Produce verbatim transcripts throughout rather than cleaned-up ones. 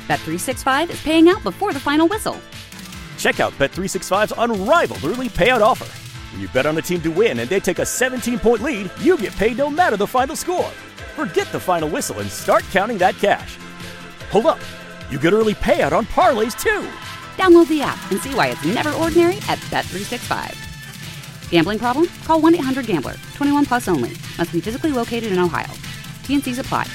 Bet three sixty-five is paying out before the final whistle. Check out Bet three sixty-five's unrivaled early payout offer. When you bet on a team to win and they take a seventeen-point lead, you get paid no matter the final score. Forget the final whistle and start counting that cash. Hold up. You get early payout on parlays, too. Download the app and see why it's never ordinary at Bet three sixty-five. Gambling problem? Call one eight hundred gambler. twenty-one plus only. Must be physically located in Ohio. T and Cs apply.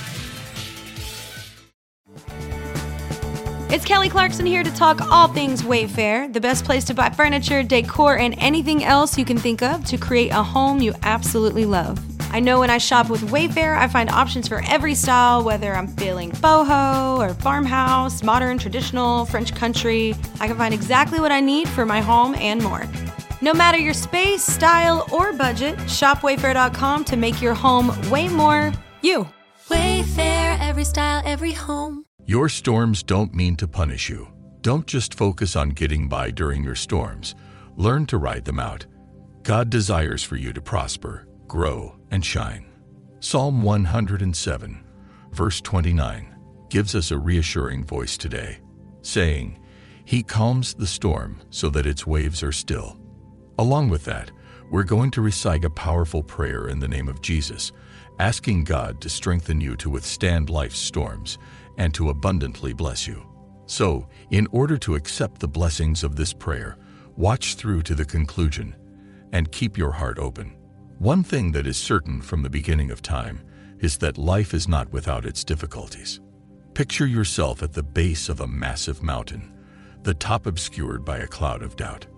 It's Kelly Clarkson here to talk all things Wayfair, the best place to buy furniture, decor, and anything else you can think of to create a home you absolutely love. I know when I shop with Wayfair, I find options for every style, whether I'm feeling boho or farmhouse, modern, traditional, French country. I can find exactly what I need for my home and more. No matter your space, style, or budget, shop wayfair dot com to make your home way more you. Wayfair, every style, every home. Your storms don't mean to punish you. Don't just focus on getting by during your storms. Learn to ride them out. God desires for you to prosper, grow, and shine. Psalm one hundred seven, verse twenty-nine, gives us a reassuring voice today, saying, "He calms the storm so that its waves are still." Along with that, we're going to recite a powerful prayer in the name of Jesus, asking God to strengthen you to withstand life's storms and to abundantly bless you. So, in order to accept the blessings of this prayer, watch through to the conclusion and keep your heart open. One thing that is certain from the beginning of time is that life is not without its difficulties. Picture yourself at the base of a massive mountain, the top obscured by a cloud of doubt.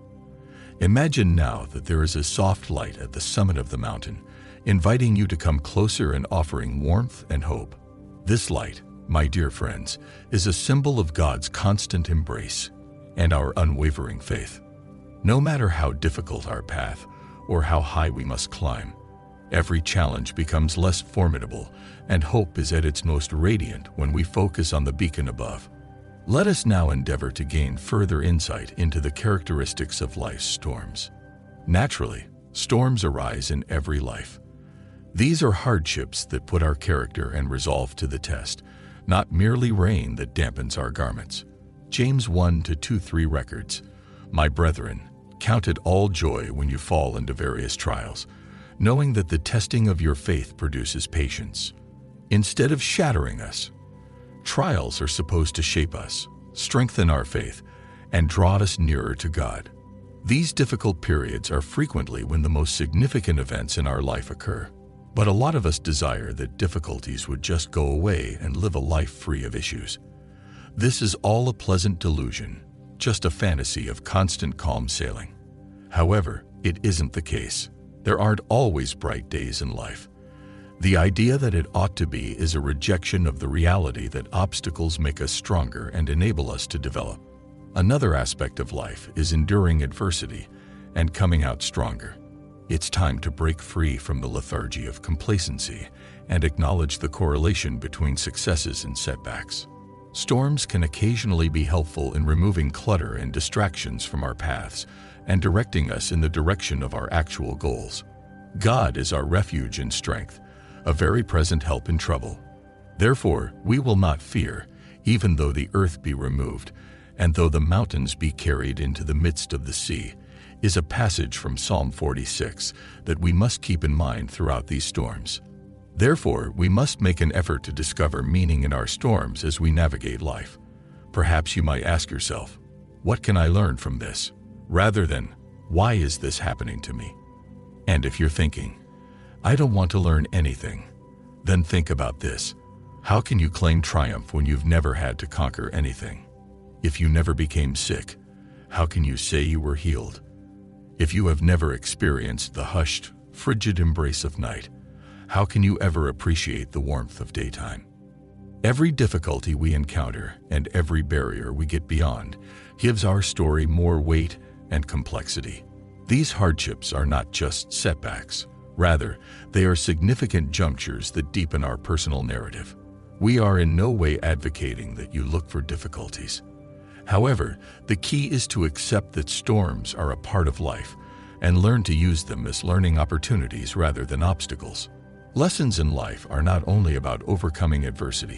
Imagine now that there is a soft light at the summit of the mountain, inviting you to come closer and offering warmth and hope. This light, my dear friends, is a symbol of God's constant embrace and our unwavering faith. No matter how difficult our path or how high we must climb, every challenge becomes less formidable and hope is at its most radiant when we focus on the beacon above. Let us now endeavor to gain further insight into the characteristics of life's storms. Naturally, storms arise in every life. These are hardships that put our character and resolve to the test, not merely rain that dampens our garments. James one to two three records, "My brethren, count it all joy when you fall into various trials, knowing that the testing of your faith produces patience." Instead of shattering us, trials are supposed to shape us, strengthen our faith, and draw us nearer to God. These difficult periods are frequently when the most significant events in our life occur. But a lot of us desire that difficulties would just go away and live a life free of issues. This is all a pleasant delusion, just a fantasy of constant calm sailing. However, it isn't the case. There aren't always bright days in life. The idea that it ought to be is a rejection of the reality that obstacles make us stronger and enable us to develop. Another aspect of life is enduring adversity and coming out stronger. It's time to break free from the lethargy of complacency and acknowledge the correlation between successes and setbacks. Storms can occasionally be helpful in removing clutter and distractions from our paths and directing us in the direction of our actual goals. God is our refuge and strength, a very present help in trouble. Therefore, we will not fear, even though the earth be removed, and though the mountains be carried into the midst of the sea, is a passage from Psalm forty-six that we must keep in mind throughout these storms. Therefore, we must make an effort to discover meaning in our storms as we navigate life. Perhaps you might ask yourself, what can I learn from this? Rather than, why is this happening to me? And if you're thinking, I don't want to learn anything, then think about this. How can you claim triumph when you've never had to conquer anything? If you never became sick, how can you say you were healed? If you have never experienced the hushed, frigid embrace of night, how can you ever appreciate the warmth of daytime? Every difficulty we encounter and every barrier we get beyond gives our story more weight and complexity. These hardships are not just setbacks. Rather, they are significant junctures that deepen our personal narrative. We are in no way advocating that you look for difficulties. However, the key is to accept that storms are a part of life and learn to use them as learning opportunities rather than obstacles. Lessons in life are not only about overcoming adversity,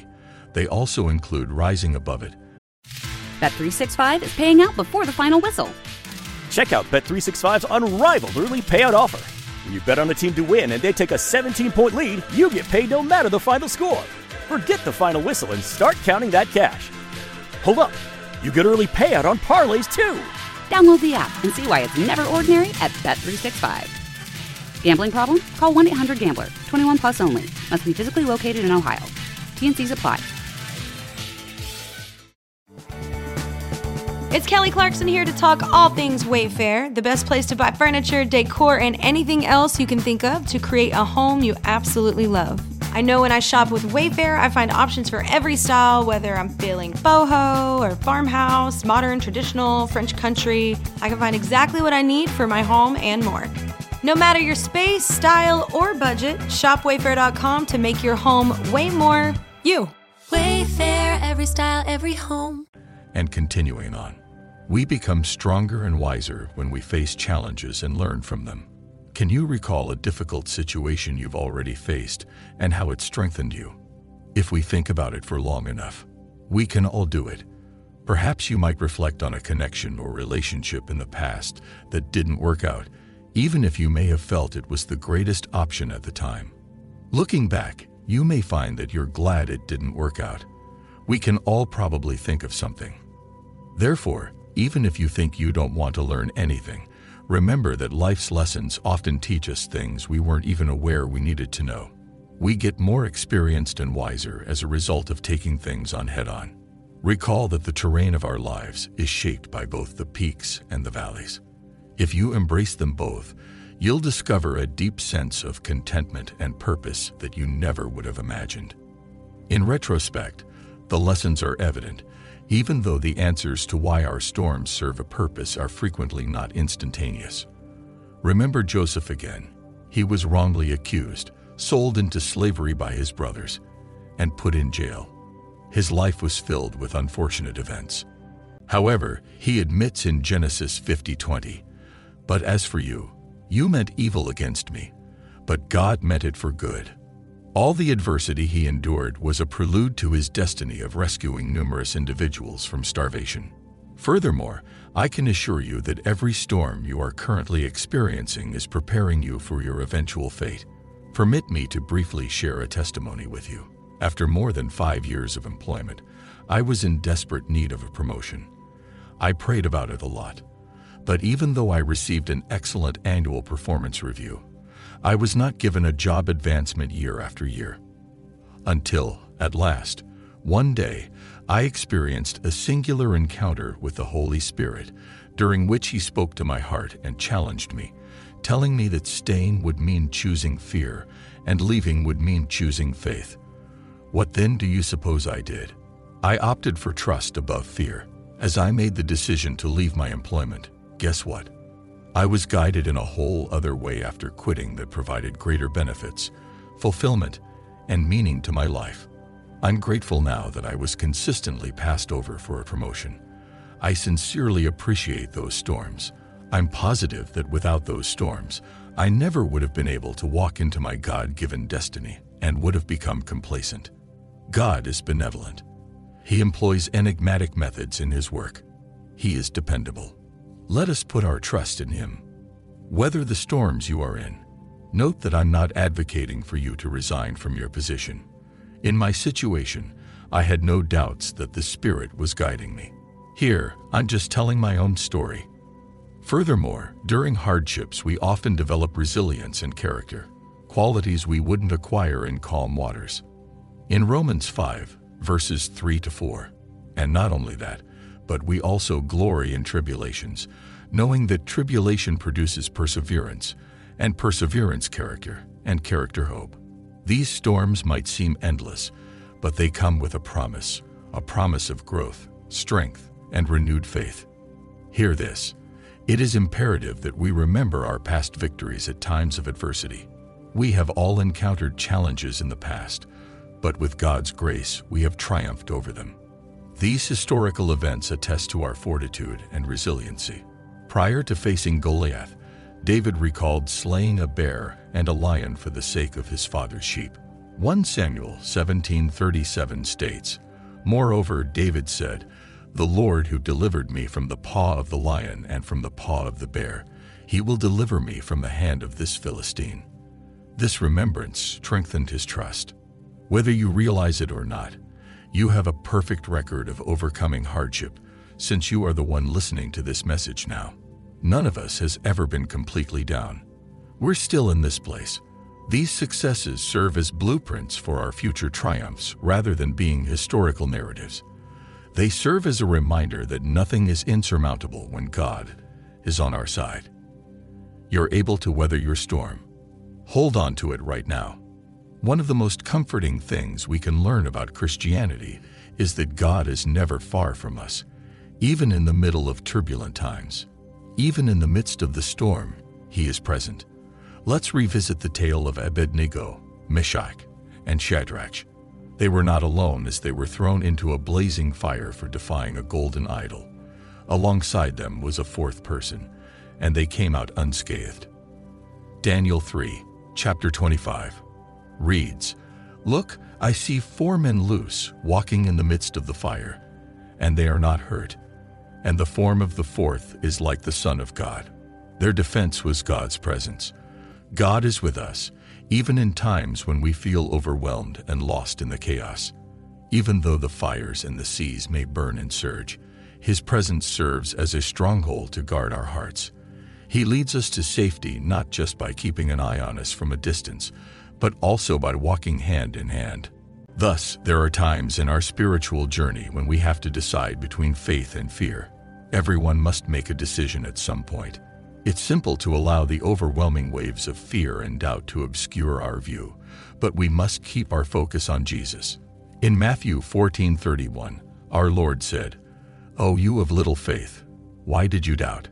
They also include rising above it. Bet three sixty-five is paying out before the final whistle. Check out Bet three sixty-five's unrivaled early payout offer. When you bet on a team to win and they take a seventeen-point lead, you get paid no matter the final score. Forget the final whistle and start counting that cash. Hold up. You get early payout on parlays, too. Download the app and see why it's never ordinary at Bet three sixty-five. Gambling problem? Call one eight hundred gambler. twenty-one plus only. Must be physically located in Ohio. T N Cs apply. It's Kelly Clarkson here to talk all things Wayfair, the best place to buy furniture, decor, and anything else you can think of to create a home you absolutely love. I know when I shop with Wayfair, I find options for every style, whether I'm feeling boho or farmhouse, modern, traditional, French country. I can find exactly what I need for my home and more. No matter your space, style, or budget, shop wayfair dot com to make your home way more you. Wayfair, every style, every home. And continuing on, we become stronger and wiser when we face challenges and learn from them. Can you recall a difficult situation you've already faced and how it strengthened you? If we think about it for long enough, we can all do it. Perhaps you might reflect on a connection or relationship in the past that didn't work out, even if you may have felt it was the greatest option at the time. Looking back, you may find that you're glad it didn't work out. We can all probably think of something. Therefore, even if you think you don't want to learn anything, remember that life's lessons often teach us things we weren't even aware we needed to know. We get more experienced and wiser as a result of taking things on head-on. Recall that the terrain of our lives is shaped by both the peaks and the valleys. If you embrace them both, you'll discover a deep sense of contentment and purpose that you never would have imagined. In retrospect, the lessons are evident, even though the answers to why our storms serve a purpose are frequently not instantaneous. Remember Joseph again. He was wrongly accused, sold into slavery by his brothers, and put in jail. His life was filled with unfortunate events. However, he admits in Genesis fifty twenty, "But as for you, you meant evil against me, but God meant it for good." All the adversity he endured was a prelude to his destiny of rescuing numerous individuals from starvation. Furthermore, I can assure you that every storm you are currently experiencing is preparing you for your eventual fate. Permit me to briefly share a testimony with you. After more than five years of employment, I was in desperate need of a promotion. I prayed about it a lot, but even though I received an excellent annual performance review, I was not given a job advancement year after year. Until, at last, one day, I experienced a singular encounter with the Holy Spirit, during which He spoke to my heart and challenged me, telling me that staying would mean choosing fear, and leaving would mean choosing faith. What then do you suppose I did? I opted for trust above fear. As I made the decision to leave my employment, guess what? I was guided in a whole other way after quitting that provided greater benefits, fulfillment, and meaning to my life. I'm grateful now that I was consistently passed over for a promotion. I sincerely appreciate those storms. I'm positive that without those storms, I never would have been able to walk into my God-given destiny and would have become complacent. God is benevolent. He employs enigmatic methods in His work. He is dependable. Let us put our trust in Him. Weather the storms you are in. Note that I'm not advocating for you to resign from your position. In my situation, I had no doubts that the Spirit was guiding me. Here, I'm just telling my own story. Furthermore, during hardships, we often develop resilience and character, qualities we wouldn't acquire in calm waters. In Romans five, verses three to four, and not only that, but we also glory in tribulations, knowing that tribulation produces perseverance, and perseverance character, and character hope. These storms might seem endless, but they come with a promise, a promise of growth, strength, and renewed faith. Hear this. It is imperative that we remember our past victories at times of adversity. We have all encountered challenges in the past, but with God's grace, we have triumphed over them. These historical events attest to our fortitude and resiliency. Prior to facing Goliath, David recalled slaying a bear and a lion for the sake of his father's sheep. First Samuel seventeen thirty-seven states, "Moreover, David said, The Lord who delivered me from the paw of the lion and from the paw of the bear, he will deliver me from the hand of this Philistine." This remembrance strengthened his trust. Whether you realize it or not, you have a perfect record of overcoming hardship, since you are the one listening to this message now. None of us has ever been completely down. We're still in this place. These successes serve as blueprints for our future triumphs rather than being historical narratives. They serve as a reminder that nothing is insurmountable when God is on our side. You're able to weather your storm. Hold on to it right now. One of the most comforting things we can learn about Christianity is that God is never far from us, even in the middle of turbulent times. Even in the midst of the storm, He is present. Let's revisit the tale of Abednego, Meshach, and Shadrach. They were not alone as they were thrown into a blazing fire for defying a golden idol. Alongside them was a fourth person, and they came out unscathed. Daniel three, chapter twenty-five, reads, "Look, I see four men loose, walking in the midst of the fire, and they are not hurt. And the form of the fourth is like the Son of God." Their defense was God's presence. God is with us, even in times when we feel overwhelmed and lost in the chaos. Even though the fires and the seas may burn and surge, His presence serves as a stronghold to guard our hearts. He leads us to safety not just by keeping an eye on us from a distance, but also by walking hand in hand. Thus, there are times in our spiritual journey when we have to decide between faith and fear. Everyone must make a decision at some point. It's simple to allow the overwhelming waves of fear and doubt to obscure our view, but we must keep our focus on Jesus. In Matthew fourteen thirty-one, our Lord said, "O you of little faith, why did you doubt?"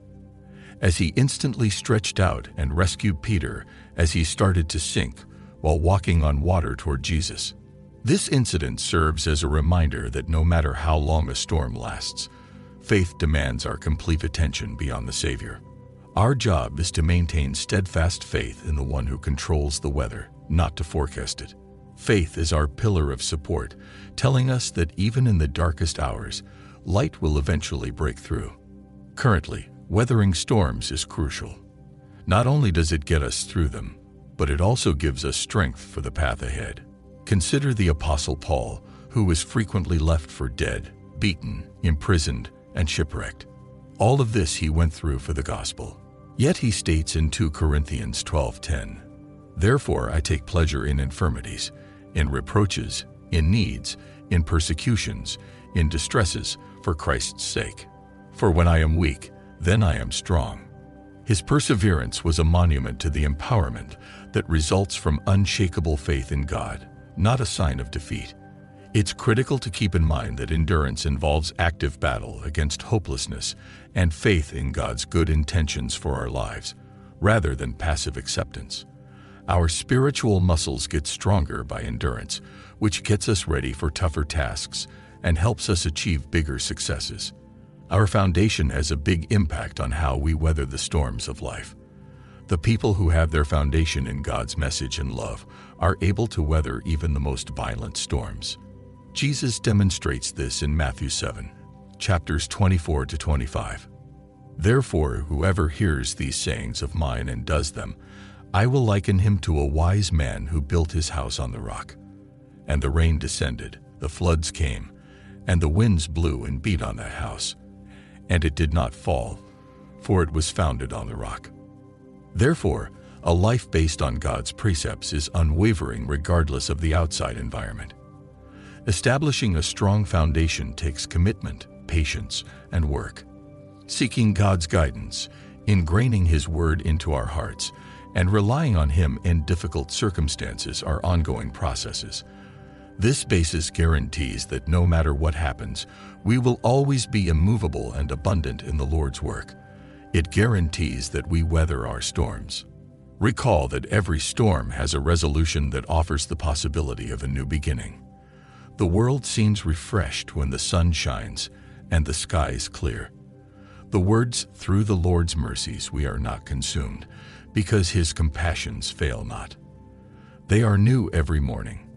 As He instantly stretched out and rescued Peter as he started to sink while walking on water toward Jesus. This incident serves as a reminder that no matter how long a storm lasts, faith demands our complete attention beyond the Savior. Our job is to maintain steadfast faith in the one who controls the weather, not to forecast it. Faith is our pillar of support, telling us that even in the darkest hours, light will eventually break through. Currently, weathering storms is crucial. Not only does it get us through them, but it also gives us strength for the path ahead. Consider the Apostle Paul, who was frequently left for dead, beaten, imprisoned, and shipwrecked. All of this he went through for the gospel. Yet he states in Second Corinthians twelve ten, "Therefore I take pleasure in infirmities, in reproaches, in needs, in persecutions, in distresses, for Christ's sake. For when I am weak, then I am strong." His perseverance was a monument to the empowerment that results from unshakable faith in God, not a sign of defeat. It's critical to keep in mind that endurance involves active battle against hopelessness and faith in God's good intentions for our lives, rather than passive acceptance. Our spiritual muscles get stronger by endurance, which gets us ready for tougher tasks and helps us achieve bigger successes. Our foundation has a big impact on how we weather the storms of life. The people who have their foundation in God's message and love are able to weather even the most violent storms. Jesus demonstrates this in Matthew seven, chapters twenty-four to twenty-five. "Therefore, whoever hears these sayings of mine and does them, I will liken him to a wise man who built his house on the rock. And the rain descended, the floods came, and the winds blew and beat on that house. And it did not fall, for it was founded on the rock." Therefore, a life based on God's precepts is unwavering regardless of the outside environment. Establishing a strong foundation takes commitment, patience, and work. Seeking God's guidance, ingraining His word into our hearts, and relying on Him in difficult circumstances are ongoing processes. This basis guarantees that no matter what happens, we will always be immovable and abundant in the Lord's work. It guarantees that we weather our storms. Recall that every storm has a resolution that offers the possibility of a new beginning. The world seems refreshed when the sun shines and the sky is clear. The words, "Through the Lord's mercies we are not consumed, because His compassions fail not." They are new every morning.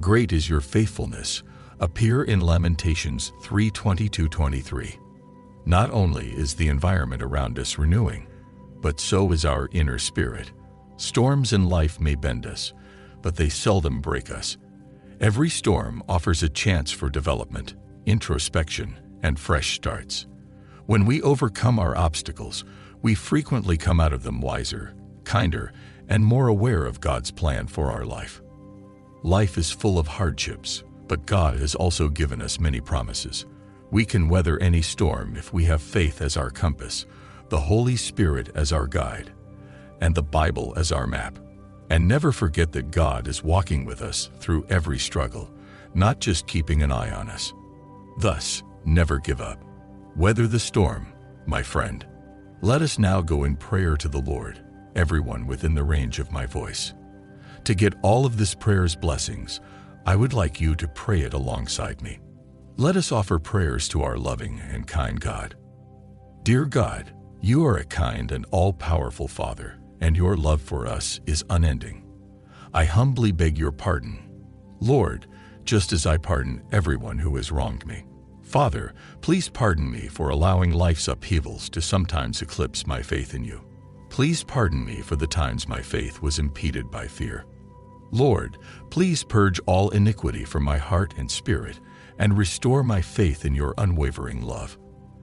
Great is your faithfulness, appear in Lamentations three twenty-two to twenty-three. Not only is the environment around us renewing, but so is our inner spirit. Storms in life may bend us, but they seldom break us. Every storm offers a chance for development, introspection, and fresh starts. When we overcome our obstacles, we frequently come out of them wiser, kinder, and more aware of God's plan for our life. Life is full of hardships, but God has also given us many promises. We can weather any storm if we have faith as our compass, the Holy Spirit as our guide, and the Bible as our map. And never forget that God is walking with us through every struggle, not just keeping an eye on us. Thus, never give up. Weather the storm, my friend. Let us now go in prayer to the Lord, everyone within the range of my voice. To get all of this prayer's blessings, I would like you to pray it alongside me. Let us offer prayers to our loving and kind God. Dear God, you are a kind and all-powerful Father, and your love for us is unending. I humbly beg your pardon, Lord, just as I pardon everyone who has wronged me. Father, please pardon me for allowing life's upheavals to sometimes eclipse my faith in you. Please pardon me for the times my faith was impeded by fear. Lord, please purge all iniquity from my heart and spirit and restore my faith in your unwavering love.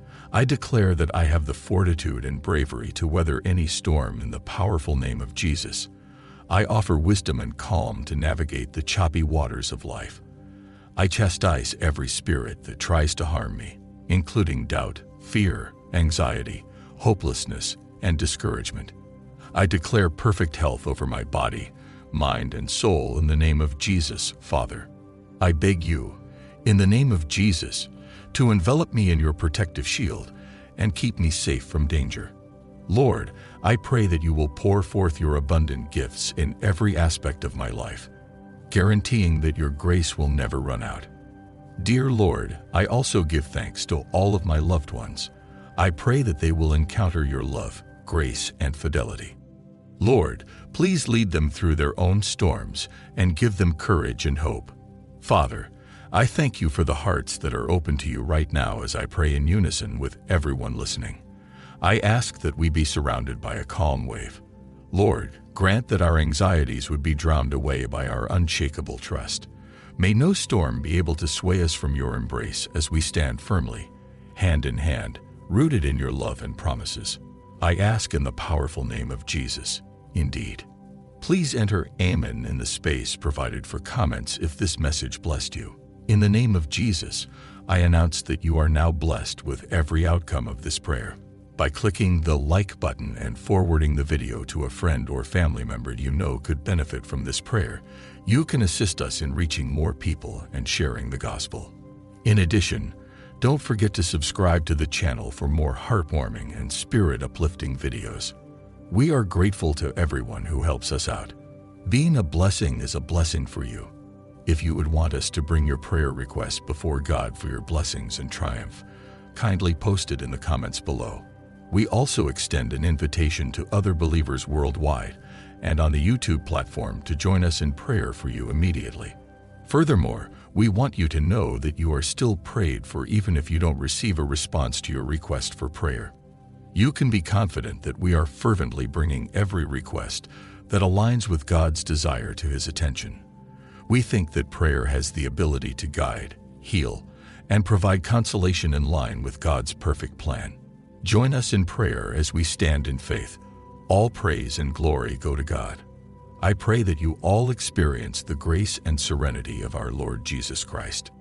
I declare that I have the fortitude and bravery to weather any storm in the powerful name of Jesus. I offer wisdom and calm to navigate the choppy waters of life. I chastise every spirit that tries to harm me, including doubt, fear, anxiety, hopelessness, and discouragement. I declare perfect health over my body, mind, and soul in the name of Jesus, Father. I beg you, in the name of Jesus, to envelop me in your protective shield and keep me safe from danger. Lord, I pray that you will pour forth your abundant gifts in every aspect of my life, guaranteeing that your grace will never run out. Dear Lord, I also give thanks to all of my loved ones. I pray that they will encounter your love, grace, and fidelity. Lord, please lead them through their own storms and give them courage and hope. Father, I thank you for the hearts that are open to you right now as I pray in unison with everyone listening. I ask that we be surrounded by a calm wave. Lord, grant that our anxieties would be drowned away by our unshakable trust. May no storm be able to sway us from your embrace as we stand firmly, hand in hand, rooted in your love and promises. I ask in the powerful name of Jesus. Indeed. Please enter Amen in the space provided for comments if this message blessed you. In the name of Jesus, I announce that you are now blessed with every outcome of this prayer. By clicking the like button and forwarding the video to a friend or family member you know could benefit from this prayer, you can assist us in reaching more people and sharing the gospel. In addition, don't forget to subscribe to the channel for more heartwarming and spirit-uplifting videos. We are grateful to everyone who helps us out. Being a blessing is a blessing for you. If you would want us to bring your prayer request before God for your blessings and triumph, kindly post it in the comments below. We also extend an invitation to other believers worldwide and on the YouTube platform to join us in prayer for you immediately. Furthermore, we want you to know that you are still prayed for even if you don't receive a response to your request for prayer. You can be confident that we are fervently bringing every request that aligns with God's desire to his attention. We think that prayer has the ability to guide, heal, and provide consolation in line with God's perfect plan. Join us in prayer as we stand in faith. All praise and glory go to God. I pray that you all experience the grace and serenity of our Lord Jesus Christ.